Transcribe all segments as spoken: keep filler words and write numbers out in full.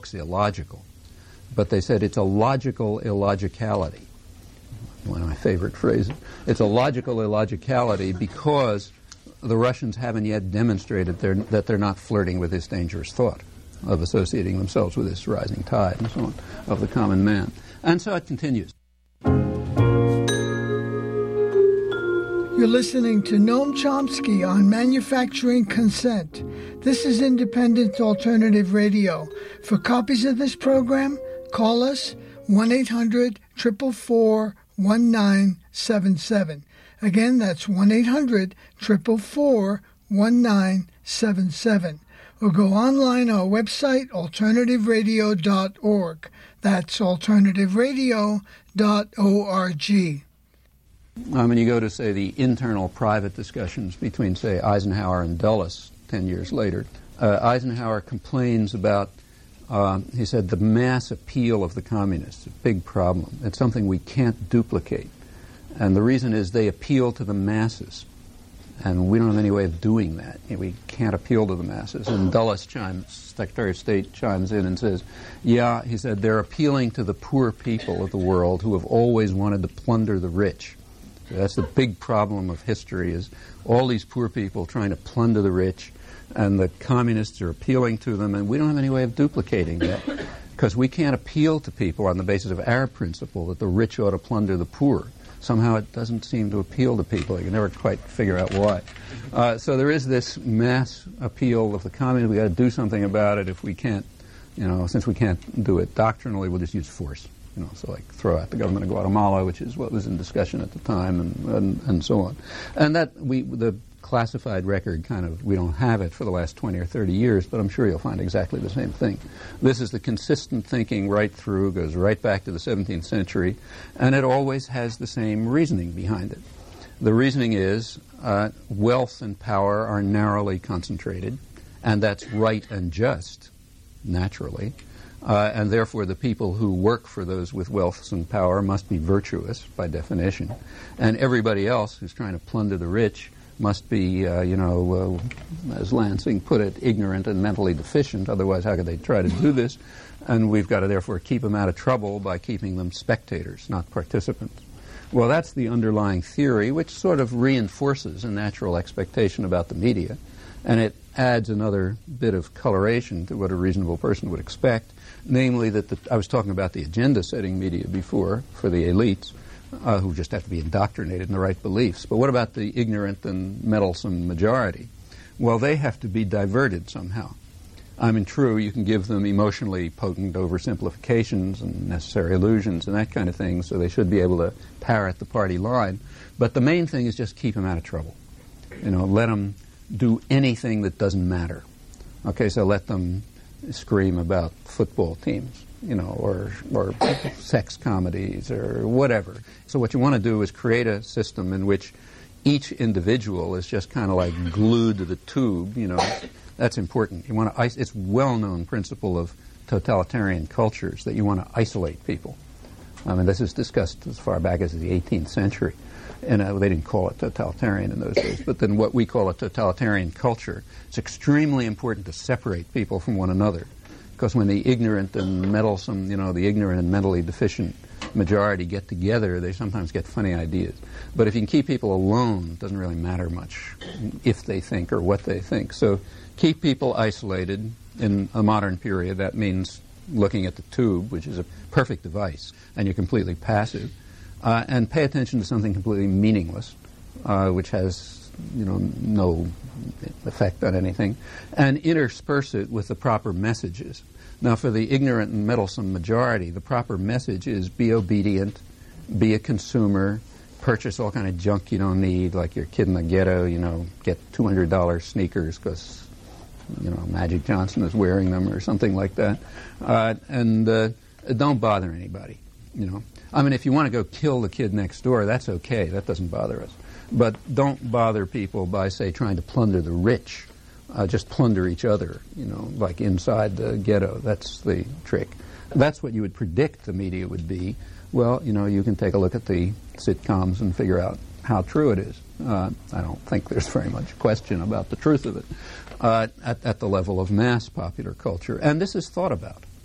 illogical. But they said it's a logical illogicality. One of my favorite phrases. It's a logical illogicality because the Russians haven't yet demonstrated they're, that they're not flirting with this dangerous thought of associating themselves with this rising tide and so on of the common man. And so it continues. You're listening to Noam Chomsky on Manufacturing Consent. This is Independent Alternative Radio. For copies of this program, call us one eight hundred, four four four, one nine seven seven. Again, that's one eight hundred, four four four, one nine seven seven. Or go online on our website, alternative radio dot org. That's alternative radio dot org. Um, when you go to, say, the internal private discussions between, say, Eisenhower and Dulles ten years later, uh, Eisenhower complains about, uh, he said, the mass appeal of the communists, a big problem. It's something we can't duplicate. And the reason is they appeal to the masses. And we don't have any way of doing that. We can't appeal to the masses. And Dulles chimes, Secretary of State chimes in and says, yeah, he said, they're appealing to the poor people of the world who have always wanted to plunder the rich. That's the big problem of history, is all these poor people trying to plunder the rich, and the communists are appealing to them, and we don't have any way of duplicating that, because we can't appeal to people on the basis of our principle that the rich ought to plunder the poor. Somehow it doesn't seem to appeal to people. You can never quite figure out why. Uh, so there is this mass appeal of the communists. We've got to do something about it. If we can't, you know, since we can't do it doctrinally, we'll just use force. You know, so like throw out the government of Guatemala, which is what was in discussion at the time, and, and, and so on. And that, we, the classified record kind of, we don't have it for the last twenty or thirty years, but I'm sure you'll find exactly the same thing. This is the consistent thinking right through, goes right back to the seventeenth century, and it always has the same reasoning behind it. The reasoning is uh, wealth and power are narrowly concentrated, and that's right and just, naturally. Uh, and therefore the people who work for those with wealth and power must be virtuous by definition. And everybody else who's trying to plunder the rich must be, uh, you know, uh, as Lansing put it, ignorant and mentally deficient. Otherwise, how could they try to do this? And we've got to therefore keep them out of trouble by keeping them spectators, not participants. Well, that's the underlying theory, which sort of reinforces a natural expectation about the media. And it adds another bit of coloration to what a reasonable person would expect, namely that the, I was talking about the agenda-setting media before for the elites, uh, who just have to be indoctrinated in the right beliefs. But what about the ignorant and meddlesome majority? Well, they have to be diverted somehow. I mean, true, you can give them emotionally potent oversimplifications and necessary illusions and that kind of thing, so they should be able to parrot the party line. But the main thing is just keep them out of trouble. You know, let them do anything that doesn't matter. Okay, so let them scream about football teams, you know, or or sex comedies or whatever. So what you want to do is create a system in which each individual is just kind of like glued to the tube, you know. That's important. You want to is- it's well-known principle of totalitarian cultures that you want to isolate people. I mean, this is discussed as far back as the eighteenth century. And uh, they didn't call it totalitarian in those days, but then what we call a totalitarian culture, it's extremely important to separate people from one another, because when the ignorant and meddlesome, you know, the ignorant and mentally deficient majority get together, they sometimes get funny ideas. But if you can keep people alone, it doesn't really matter much if they think or what they think. So keep people isolated. In a modern period, that means looking at the tube, which is a perfect device, and you're completely passive. Uh, and pay attention to something completely meaningless, uh, which has, you know, no effect on anything, and intersperse it with the proper messages. Now, for the ignorant and meddlesome majority, the proper message is be obedient, be a consumer, purchase all kind of junk you don't need, like your kid in the ghetto, you know, get two hundred dollars sneakers because, you know, Magic Johnson is wearing them or something like that, uh, and uh, don't bother anybody, you know. I mean, if you want to go kill the kid next door, that's okay. That doesn't bother us. But don't bother people by, say, trying to plunder the rich. Uh, just plunder each other, you know, like inside the ghetto. That's the trick. That's what you would predict the media would be. Well, you know, you can take a look at the sitcoms and figure out how true it is. Uh, I don't think there's very much question about the truth of it uh, at, at the level of mass popular culture. And this is thought about.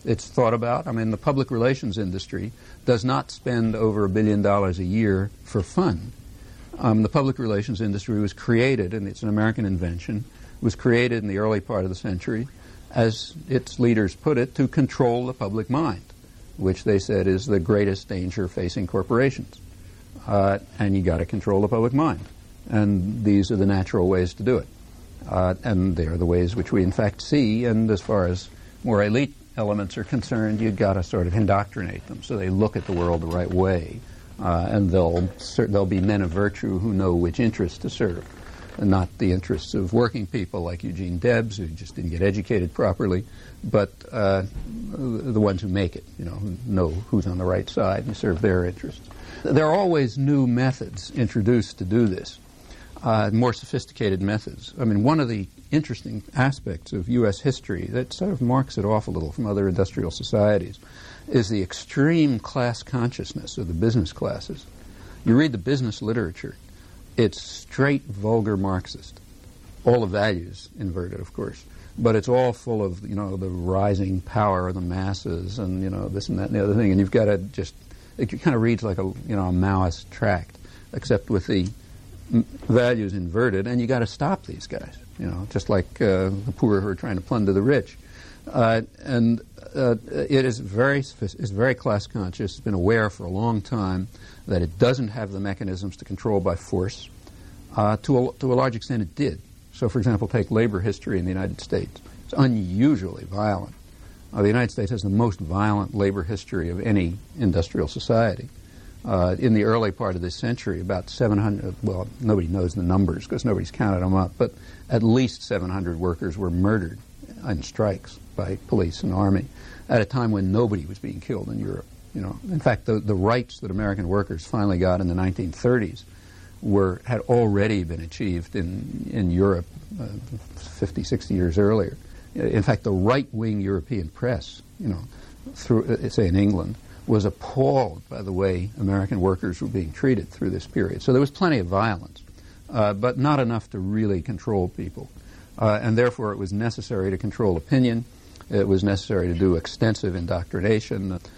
It's thought about. I mean, the public relations industry does not spend over a billion dollars a year for fun. Um, the public relations industry was created, and it's an American invention, was created in the early part of the century, as its leaders put it, to control the public mind, which they said is the greatest danger facing corporations. Uh, and you got to control the public mind. And these are the natural ways to do it. Uh, and they are the ways which we in fact see, and as far as more elite elements are concerned, you've got to sort of indoctrinate them so they look at the world the right way. Uh, and they'll, they'll be men of virtue who know which interests to serve, and not the interests of working people like Eugene Debs, who just didn't get educated properly, but uh, the ones who make it, you know, who know who's on the right side and serve their interests. There are always new methods introduced to do this, uh, more sophisticated methods. I mean, one of the interesting aspects of U S history that sort of marks it off a little from other industrial societies is the extreme class consciousness of the business classes. You read the business literature, it's straight vulgar Marxist. All the values inverted, of course, but it's all full of, you know, the rising power of the masses and, you know, this and that and the other thing, and you've got to just, it kind of reads like a, you know, a Maoist tract, except with the m- values inverted, and you got to stop these guys, you know, just like uh, the poor who are trying to plunder the rich. Uh, and uh, it is very, is very class conscious. It's been aware for a long time that it doesn't have the mechanisms to control by force. Uh, to, a, to a large extent, it did. So, for example, take labor history in the United States. It's unusually violent. Uh, the United States has the most violent labor history of any industrial society. Uh, in the early part of this century, about seven hundred, well, nobody knows the numbers because nobody's counted them up, but at least seven hundred workers were murdered in strikes by police and army at a time when nobody was being killed in Europe. You know, in fact, the, the rights that American workers finally got in the nineteen thirties were had already been achieved in in Europe uh, fifty, sixty years earlier. In fact, the right-wing European press, you know, through uh, say in England, was appalled by the way American workers were being treated through this period. So there was plenty of violence, uh, but not enough to really control people. Uh, and therefore it was necessary to control opinion. It was necessary to do extensive indoctrination. Uh,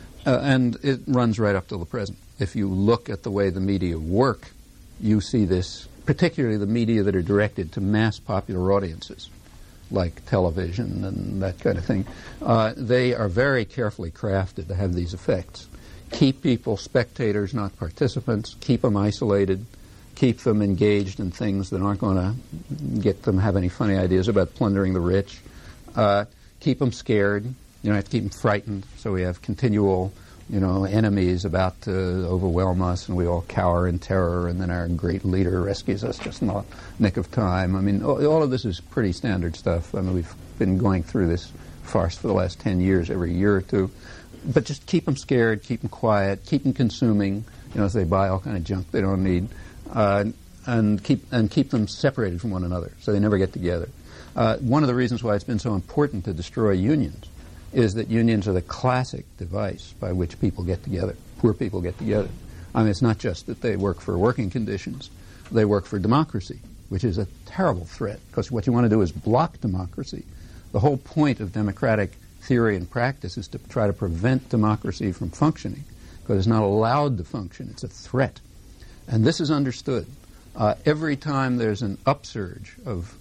and it runs right up to the present. If you look at the way the media work, you see this, particularly the media that are directed to mass popular audiences, like television and that kind of thing. Uh, they are very carefully crafted to have these effects. Keep people spectators, not participants. Keep them isolated. Keep them engaged in things that aren't going to get them have any funny ideas about plundering the rich. Uh, keep them scared. You know, have to keep them frightened, so we have continual, you know, enemies about to overwhelm us, and we all cower in terror, and then our great leader rescues us just in the nick of time. I mean, all, all of this is pretty standard stuff. I mean, we've been going through this farce for the last ten years, every year or two. But just keep them scared, keep them quiet, keep them consuming, you know, as they buy all kind of junk they don't need, uh, and keep and keep them separated from one another, so they never get together. Uh, one of the reasons why it's been so important to destroy unions is that unions are the classic device by which people get together, poor people get together. I mean, it's not just that they work for working conditions. They work for democracy, which is a terrible threat, because what you want to do is block democracy. The whole point of democratic theory and practice is to try to prevent democracy from functioning, because it's not allowed to function. It's a threat. And this is understood. Uh, every time there's an upsurge of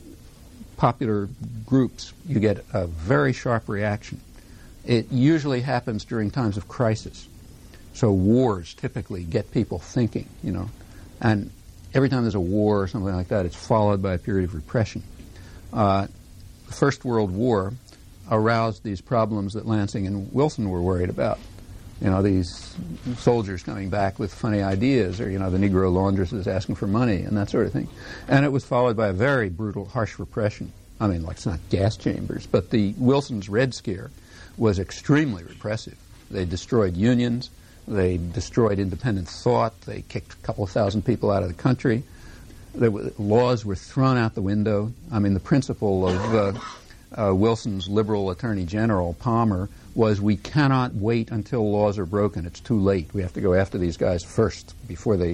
popular groups, you get a very sharp reaction. It usually happens during times of crisis. So wars typically get people thinking, you know. And every time there's a war or something like that, it's followed by a period of repression. Uh, the First World War aroused these problems that Lansing and Wilson were worried about. You know, these soldiers coming back with funny ideas, or, you know, the Negro laundresses asking for money and that sort of thing. And it was followed by a very brutal, harsh repression. I mean, like, it's not gas chambers, but the Wilson's Red Scare was extremely repressive. They destroyed unions. They destroyed independent thought. They kicked a couple of thousand people out of the country. There were, laws were thrown out the window. I mean, the principle of uh, uh, Wilson's liberal attorney general, Palmer, was we cannot wait until laws are broken. It's too late. We have to go after these guys first before they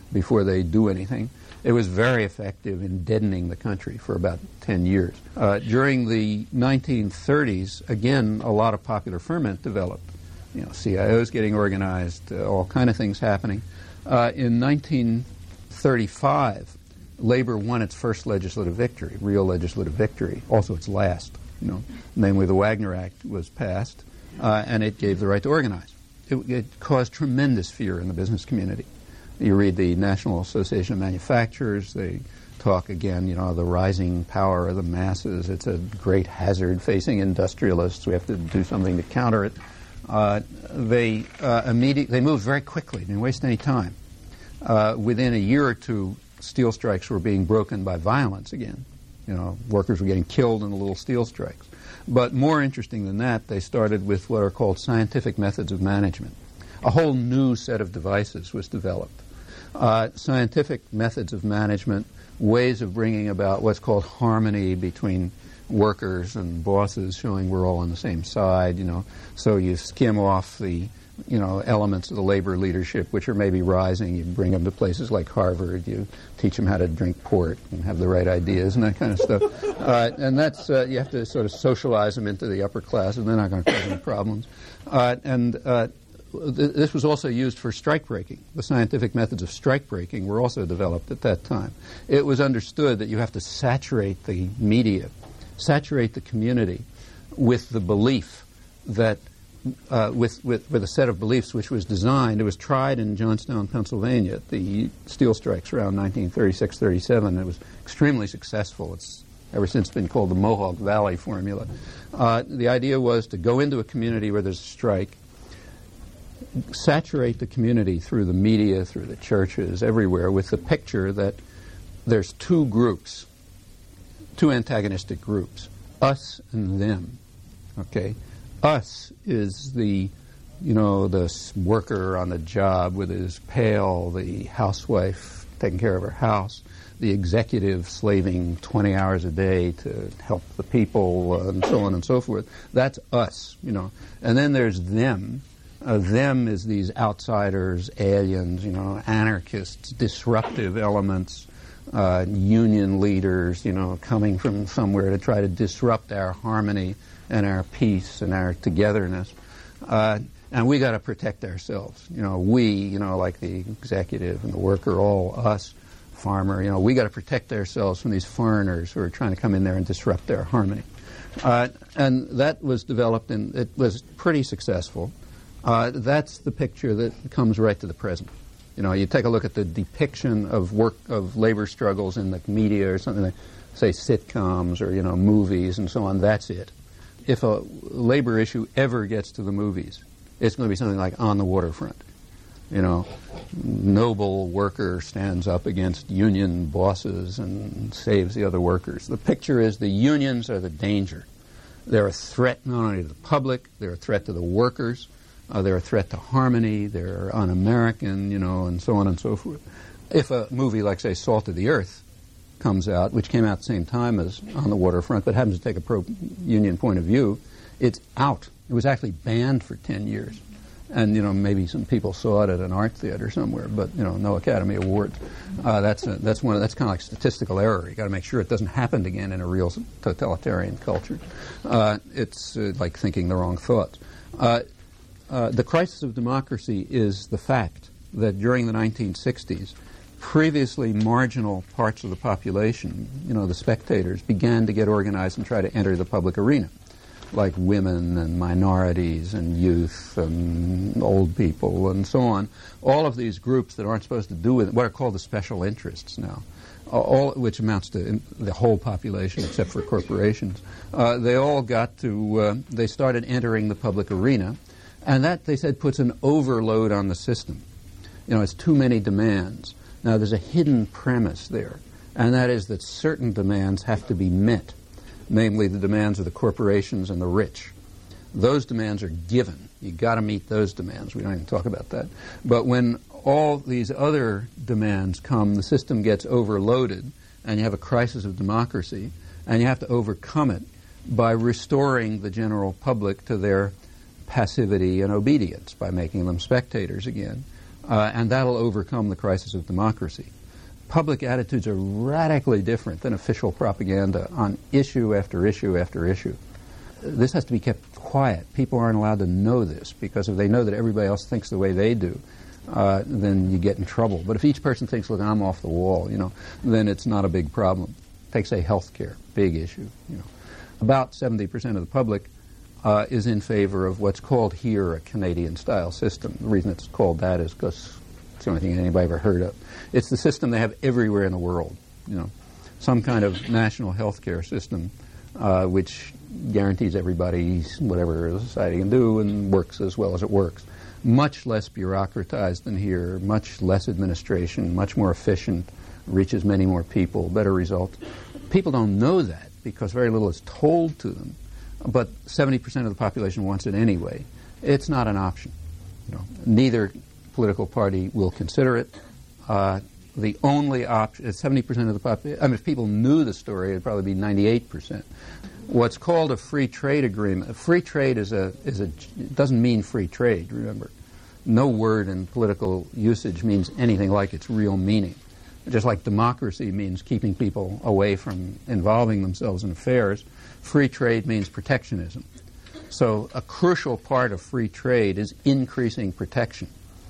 before they do anything. It was very effective in deadening the country for about ten years. Uh, during the nineteen thirties, again, a lot of popular ferment developed. You know, C I Os getting organized, uh, all kind of things happening. Uh, in nineteen thirty-five, labor won its first legislative victory, real legislative victory, also its last. You know, namely the Wagner Act was passed, uh, and it gave the right to organize. It, it caused tremendous fear in the business community. You read the National Association of Manufacturers, they talk again, you know, the rising power of the masses. It's a great hazard facing industrialists. We have to do something to counter it. Uh, they uh, immediately, they moved very quickly. They didn't waste any time. Uh, within a year or two, steel strikes were being broken by violence again. You know, workers were getting killed in the little steel strikes. But more interesting than that, they started with what are called scientific methods of management. A whole new set of devices was developed. Uh, scientific methods of management, ways of bringing about what's called harmony between workers and bosses, showing we're all on the same side, you know. So you skim off the, you know, elements of the labor leadership which are maybe rising. You bring them to places like Harvard. You teach them how to drink port and have the right ideas and that kind of stuff. Uh, and that's, uh, you have to sort of socialize them into the upper class, and they're not going to cause any problems. Uh, and uh, th- this was also used for strike breaking. The scientific methods of strike breaking were also developed at that time. It was understood that you have to saturate the media, saturate the community with the belief that Uh, with, with, with a set of beliefs which was designed. It was tried in Johnstown, Pennsylvania, at the steel strikes around nineteen thirty-six thirty-seven. It was extremely successful. It's ever since been called the Mohawk Valley formula. Uh, the idea was to go into a community where there's a strike, saturate the community through the media, through the churches, everywhere, with the picture that there's two groups, two antagonistic groups, us and them, okay? Us is the, you know, the worker on the job with his pail, the housewife taking care of her house, the executive slaving twenty hours a day to help the people, uh, and so on and so forth. That's us, you know. And then there's them. Uh, them is these outsiders, aliens, you know, anarchists, disruptive elements, uh, union leaders, you know, coming from somewhere to try to disrupt our harmony and our peace and our togetherness. Uh, and we got to protect ourselves. You know, we, you know, like the executive and the worker, all us, farmer, you know, we got to protect ourselves from these foreigners who are trying to come in there and disrupt our harmony. Uh, and that was developed, and it was pretty successful. Uh, that's the picture that comes right to the present. You know, you take a look at the depiction of work, of labor struggles in the media or something like, say, sitcoms or, you know, movies and so on, that's it. If a labor issue ever gets to the movies, it's going to be something like On the Waterfront. You know, noble worker stands up against union bosses and saves the other workers. The picture is the unions are the danger. They're a threat not only to the public, they're a threat to the workers, uh, they're a threat to harmony, they're un-American, you know, and so on and so forth. If a movie like, say, Salt of the Earth comes out, which came out at the same time as On the Waterfront, but happens to take a pro-union point of view, it's out. It was actually banned for ten years. And, you know, maybe some people saw it at an art theater somewhere, but, you know, no Academy Awards. Uh, that's a, that's one of, that's kind of like statistical error. You got to make sure it doesn't happen again in a real totalitarian culture. Uh, it's uh, like thinking the wrong thoughts. Uh, uh, the crisis of democracy is the fact that during the nineteen sixties, previously marginal parts of the population, you know, the spectators, began to get organized and try to enter the public arena, like women and minorities and youth and old people and so on. All of these groups that aren't supposed to do with what are called the special interests now, all which amounts to the whole population except for corporations. Uh, they all got to, uh, they started entering the public arena, and that, they said, puts an overload on the system. You know, it's too many demands. Now, there's a hidden premise there, and that is that certain demands have to be met, namely the demands of the corporations and the rich. Those demands are given. You've got to meet those demands. We don't even talk about that. But when all these other demands come, the system gets overloaded, and you have a crisis of democracy, and you have to overcome it by restoring the general public to their passivity and obedience, by making them spectators again. uh, and that'll overcome the crisis of democracy. Public attitudes are radically different than official propaganda on issue after issue after issue. This has to be kept quiet. People aren't allowed to know this, because if they know that everybody else thinks the way they do, uh, then you get in trouble. But if each person thinks, look, I'm off the wall, you know, then it's not a big problem. Take, say, health care, big issue. You know, about seventy percent of the public uh, is in favor of what's called here a Canadian-style system. The reason it's called that is because it's the only thing anybody ever heard of. It's the system they have everywhere in the world, you know, some kind of national health care system uh, which guarantees everybody whatever the society can do and works as well as it works. Much less bureaucratized than here, much less administration, much more efficient, reaches many more people, better results. People don't know that because very little is told to them, but seventy percent of the population wants it anyway. It's not an option. You know, neither political party will consider it. Uh, the only option, seventy percent of the population, I mean, if people knew the story, it would probably be ninety-eight percent. What's called a free trade agreement. A free trade is a, is a, it doesn't mean free trade, remember. No word in political usage means anything like its real meaning. Just like democracy means keeping people away from involving themselves in affairs, free trade means protectionism. So a crucial part of free trade is increasing protection.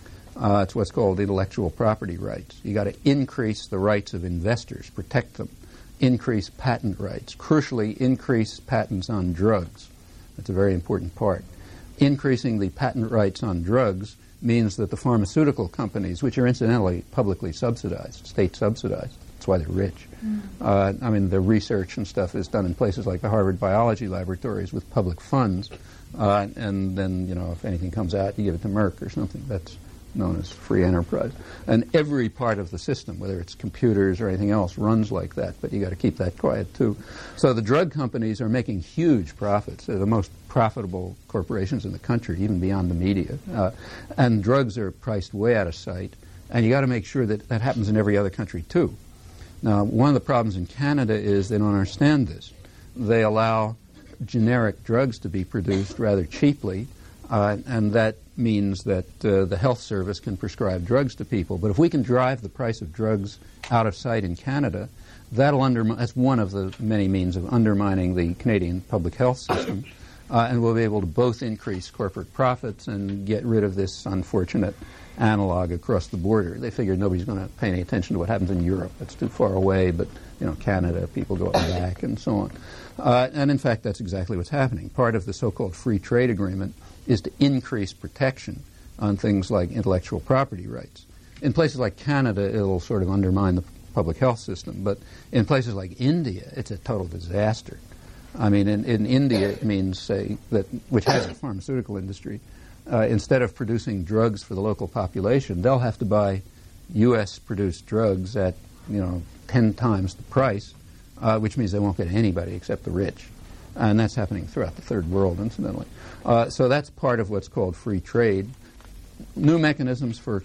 Uh, it's what's called intellectual property rights. You got to increase the rights of investors, protect them, increase patent rights, crucially increase patents on drugs. That's a very important part. Increasing the patent rights on drugs means that the pharmaceutical companies, which are incidentally publicly subsidized, state subsidized, that's why they're rich. Mm. Uh, I mean, the research and stuff is done in places like the Harvard Biology Laboratories with public funds, uh, and then, you know, if anything comes out, you give it to Merck or something. That's known as free enterprise. And every part of the system, whether it's computers or anything else, runs like that, but you got to keep that quiet too. So the drug companies are making huge profits. They're the most profitable corporations in the country, even beyond the media. Uh, and drugs are priced way out of sight, and you got to make sure that that happens in every other country too. Now, one of the problems in Canada is they don't understand this. They allow generic drugs to be produced rather cheaply, uh, and that means that uh, the health service can prescribe drugs to people. But if we can drive the price of drugs out of sight in Canada, that'll undermine, that's one of the many means of undermining the Canadian public health system, uh, and we'll be able to both increase corporate profits and get rid of this unfortunate analog across the border. They figured nobody's going to pay any attention to what happens in Europe. That's too far away, but, you know, Canada, people go up and back and so on. Uh, and in fact, that's exactly what's happening. Part of the so-called free trade agreement is to increase protection on things like intellectual property rights. In places like Canada, it'll sort of undermine the public health system, but in places like India, it's a total disaster. I mean, in, in India, it means, say, that, which has a pharmaceutical industry, uh, instead of producing drugs for the local population, they'll have to buy U S-produced drugs at, you know, ten times the price, uh, which means they won't get anybody except the rich. And that's happening throughout the third world, incidentally. Uh, so that's part of what's called free trade. New mechanisms for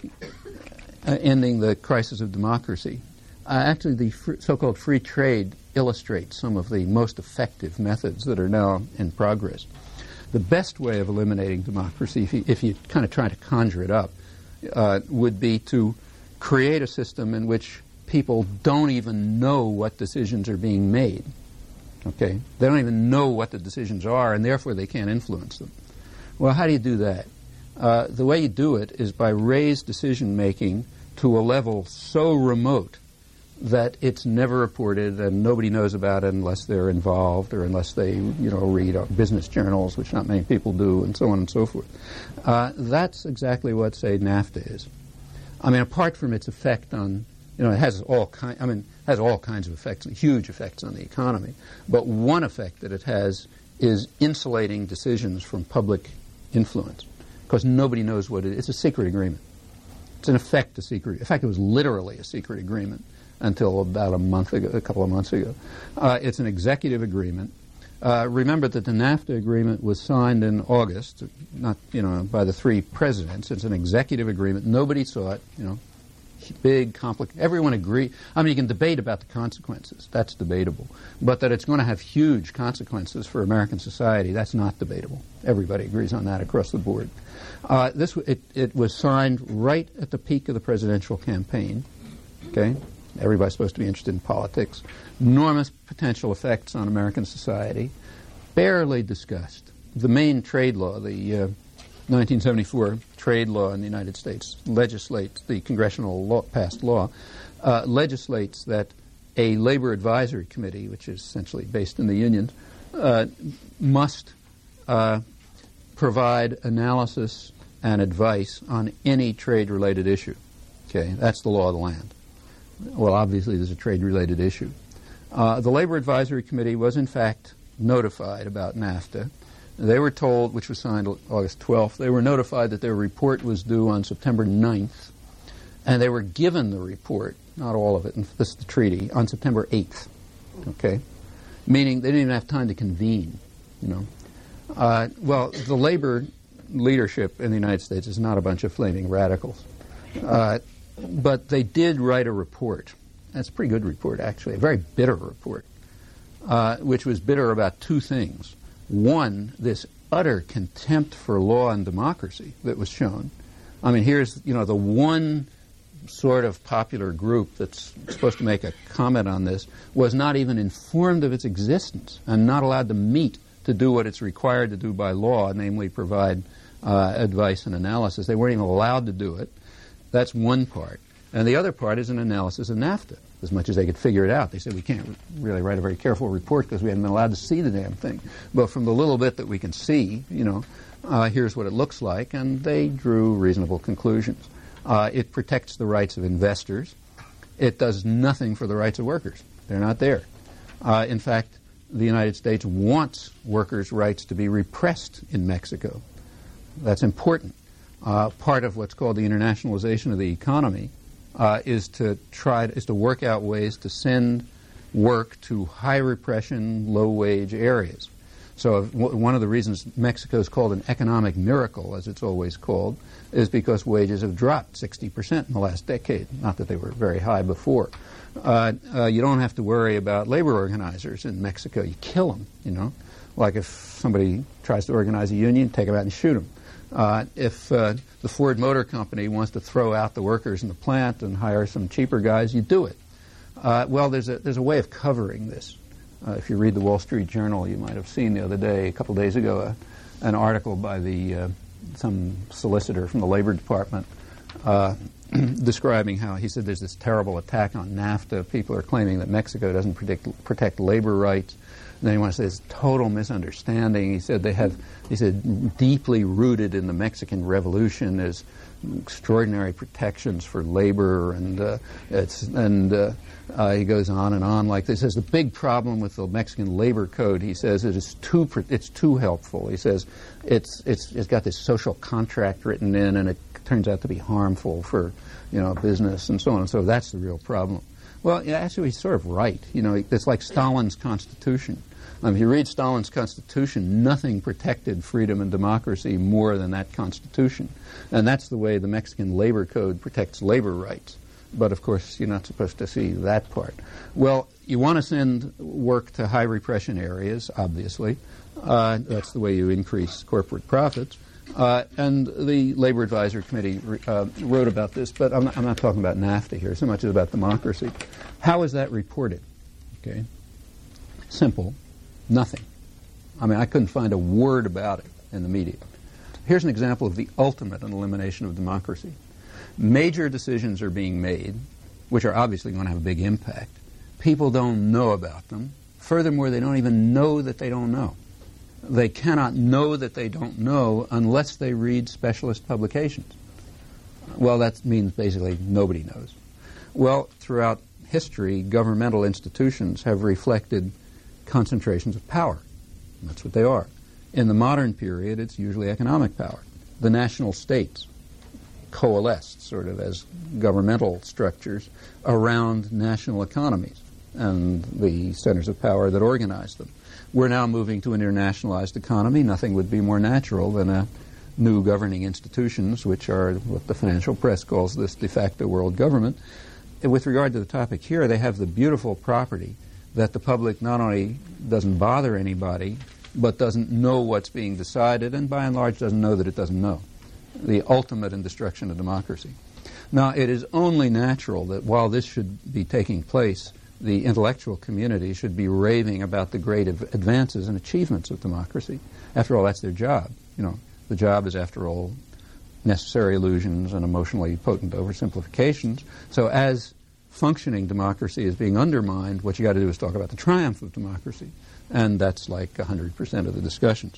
uh, ending the crisis of democracy. Uh, actually, the fr- so-called free trade illustrates some of the most effective methods that are now in progress. The best way of eliminating democracy, if you, if you kind of try to conjure it up, uh, would be to create a system in which people don't even know what decisions are being made. Okay? They don't even know what the decisions are, and therefore they can't influence them. Well, how do you do that? Uh, the way you do it is by raised decision-making to a level so remote that it's never reported and nobody knows about it unless they're involved or unless they, you know, read business journals, which not many people do, and so on and so forth. Uh, that's exactly what, say, NAFTA is. I mean, apart from its effect on, you know, it has all kind, I mean, has all kinds of effects, huge effects on the economy. But one effect that it has is insulating decisions from public influence, because nobody knows what it is. It's a secret agreement. It's in effect a secret. In fact, it was literally a secret agreement until about a month ago, a couple of months ago. Uh, it's an executive agreement. Uh, remember that the NAFTA agreement was signed in August, not, you know, by the three presidents. It's an executive agreement. Nobody saw it, you know. big, complicated. Everyone agree. I mean, you can debate about the consequences. That's debatable. But that it's going to have huge consequences for American society, that's not debatable. Everybody agrees on that across the board. Uh, this it, it was signed right at the peak of the presidential campaign. Okay, everybody's supposed to be interested in politics. Enormous potential effects on American society. Barely discussed. The main trade law, the uh, nineteen seventy-four trade law in the United States, legislates, the congressional law, passed law, uh, legislates that a labor advisory committee, which is essentially based in the unions, uh, must uh, provide analysis and advice on any trade-related issue. Okay, that's the law of the land. Well, obviously there's a trade-related issue. Uh, the Labor Advisory Committee was, in fact, notified about NAFTA. They were told, which was signed August twelfth, they were notified that their report was due on September ninth, and they were given the report, not all of it, and this is the treaty, on September eighth, okay? Meaning they didn't even have time to convene, you know. Uh, well, the labor leadership in the United States is not a bunch of flaming radicals, uh, but they did write a report. That's a pretty good report, actually, a very bitter report, uh, which was bitter about two things. One, this utter contempt for law and democracy that was shown. I mean, here's, you know, the one sort of popular group that's supposed to make a comment on this was not even informed of its existence and not allowed to meet to do what it's required to do by law, namely provide uh, advice and analysis. They weren't even allowed to do it. That's one part. And the other part is an analysis of NAFTA, as much as they could figure it out. They said, we can't really write a very careful report because we haven't been allowed to see the damn thing. But from the little bit that we can see, you know, uh, here's what it looks like, and they drew reasonable conclusions. Uh, it protects the rights of investors. It does nothing for the rights of workers. They're not there. Uh, in fact, the United States wants workers' rights to be repressed in Mexico. That's important. Uh, part of what's called the internationalization of the economy Uh, is to try is to work out ways to send work to high repression, low wage areas. So if, w- one of the reasons Mexico is called an economic miracle, as it's always called, is because wages have dropped sixty percent in the last decade. Not that they were very high before. Uh, uh, you don't have to worry about labor organizers in Mexico. You kill them, you know. Like if somebody tries to organize a union, take them out and shoot them. Uh, if uh, the Ford Motor Company wants to throw out the workers in the plant and hire some cheaper guys, you do it. Uh, well, there's a there's a way of covering this. Uh, if you read the Wall Street Journal, you might have seen the other day, a couple days ago, uh, an article by the uh, some solicitor from the Labor Department uh, describing how he said there's this terrible attack on NAFTA. People are claiming that Mexico doesn't protect protect labor rights. And then he wants to say it's total misunderstanding. He said they have, he said, deeply rooted in the Mexican Revolution is extraordinary protections for labor, and uh, it's and uh, uh, he goes on and on like this. He says the big problem with the Mexican labor code, he says, it is too it's too helpful. He says it's it's it's got this social contract written in, and it turns out to be harmful for, you know, business and so on. And so that's the real problem. Well, yeah, actually, he's sort of right. You know, it's like Stalin's Constitution. Um, if you read Stalin's Constitution, nothing protected freedom and democracy more than that Constitution. And that's the way the Mexican Labor Code protects labor rights. But, of course, you're not supposed to see that part. Well, you want to send work to high repression areas, obviously. Uh, that's the way you increase corporate profits. Uh, and the Labor Advisory Committee uh, wrote about this, but I'm not, I'm not talking about NAFTA here so much as about democracy. How is that reported? Okay, simple, nothing. I mean, I couldn't find a word about it in the media. Here's an example of the ultimate elimination of democracy. Major decisions are being made, which are obviously going to have a big impact. People don't know about them. Furthermore, they don't even know that they don't know. They cannot know that they don't know unless they read specialist publications. Well, that means basically nobody knows. Well, throughout history, governmental institutions have reflected concentrations of power. That's what they are. In the modern period, it's usually economic power. The national states coalesced sort of as governmental structures around national economies and the centers of power that organize them. We're now moving to an internationalized economy. Nothing would be more natural than a new governing institutions, which are what the financial press calls this de facto world government. And with regard to the topic here, they have the beautiful property that the public not only doesn't bother anybody, but doesn't know what's being decided, and by and large doesn't know that it doesn't know. The ultimate in destruction of democracy. Now, it is only natural that while this should be taking place, the intellectual community should be raving about the great advances and achievements of democracy. After all, that's their job. You know, the job is, after all, necessary illusions and emotionally potent oversimplifications. So as functioning democracy is being undermined, what you got to do is talk about the triumph of democracy. And that's like one hundred percent of the discussions.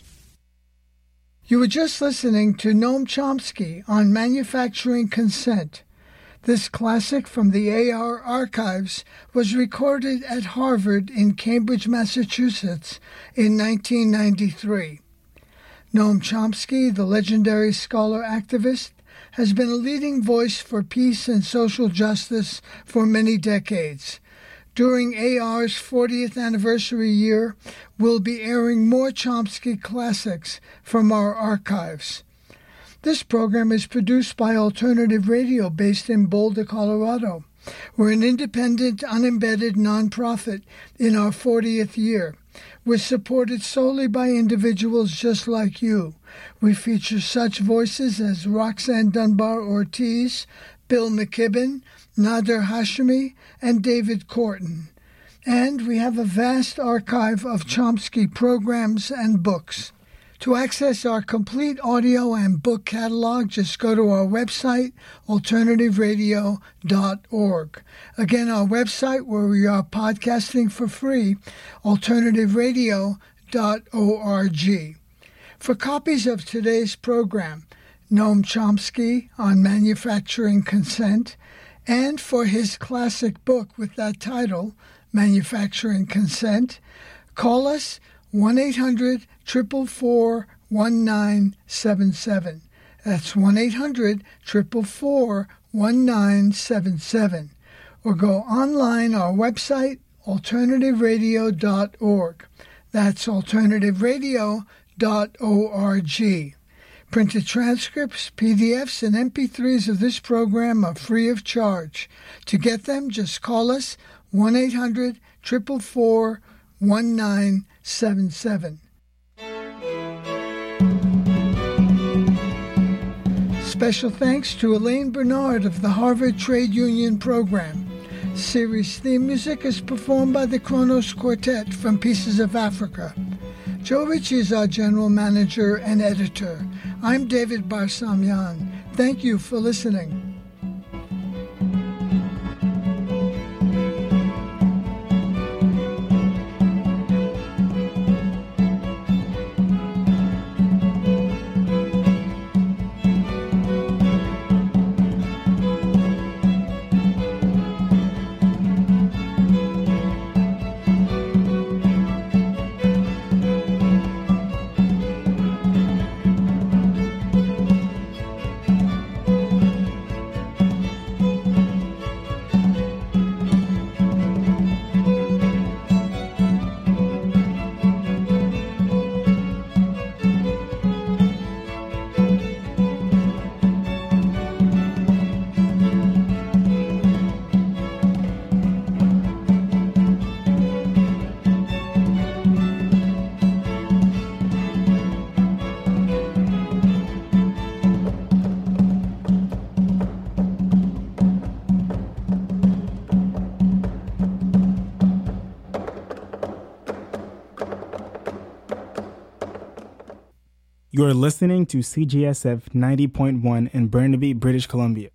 You were just listening to Noam Chomsky on manufacturing consent. This classic from the A R archives was recorded at Harvard in Cambridge, Massachusetts in nineteen ninety-three. Noam Chomsky, the legendary scholar activist, has been a leading voice for peace and social justice for many decades. During A R's fortieth anniversary year, we'll be airing more Chomsky classics from our archives. This program is produced by Alternative Radio based in Boulder, Colorado. We're an independent, unembedded nonprofit in our fortieth year. We're supported solely by individuals just like you. We feature such voices as Roxanne Dunbar Ortiz, Bill McKibben, Nader Hashemi, and David Corton. And we have a vast archive of Chomsky programs and books. To access our complete audio and book catalog, just go to our website, alternative radio dot org. Again, our website where we are podcasting for free, alternative radio dot org. For copies of today's program, Noam Chomsky on manufacturing consent, and for his classic book with that title, Manufacturing Consent, call us one eight hundred, four four four, one nine seven seven. That's one eight hundred, four four four, one nine seven seven. Or go online, our website, alternative radio dot org. That's alternative radio dot org. Printed transcripts, P D Fs, and M P threes of this program are free of charge. To get them, just call us one eight hundred, four four four, one nine seven seven. Special thanks to Elaine Bernard of the Harvard Trade Union Program. Series theme music is performed by the Kronos Quartet from Pieces of Africa. Joe Ritchie is our general manager and editor. I'm David Barsamian. Thank you for listening. You are listening to C G S F ninety point one in Burnaby, British Columbia.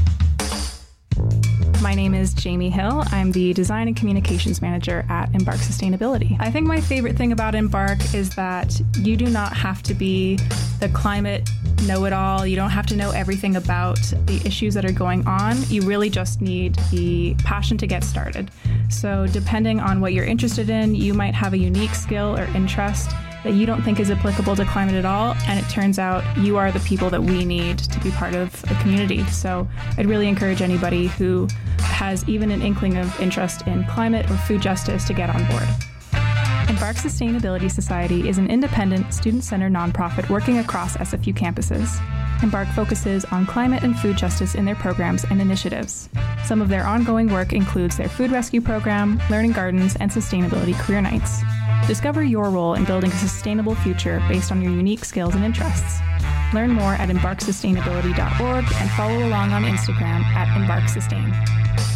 My name is Jamie Hill. I'm the Design and Communications Manager at Embark Sustainability. I think my favorite thing about Embark is that you do not have to be the climate know-it-all. You don't have to know everything about the issues that are going on. You really just need the passion to get started. So depending on what you're interested in, you might have a unique skill or interest that you don't think is applicable to climate at all, and it turns out you are the people that we need to be part of a community. So I'd really encourage anybody who has even an inkling of interest in climate or food justice to get on board. Embark Sustainability Society is an independent, student-centered nonprofit working across S F U campuses. Embark focuses on climate and food justice in their programs and initiatives. Some of their ongoing work includes their food rescue program, learning gardens, and sustainability career nights. Discover your role in building a sustainable future based on your unique skills and interests. Learn more at embark sustainability dot org and follow along on Instagram at embark sustain.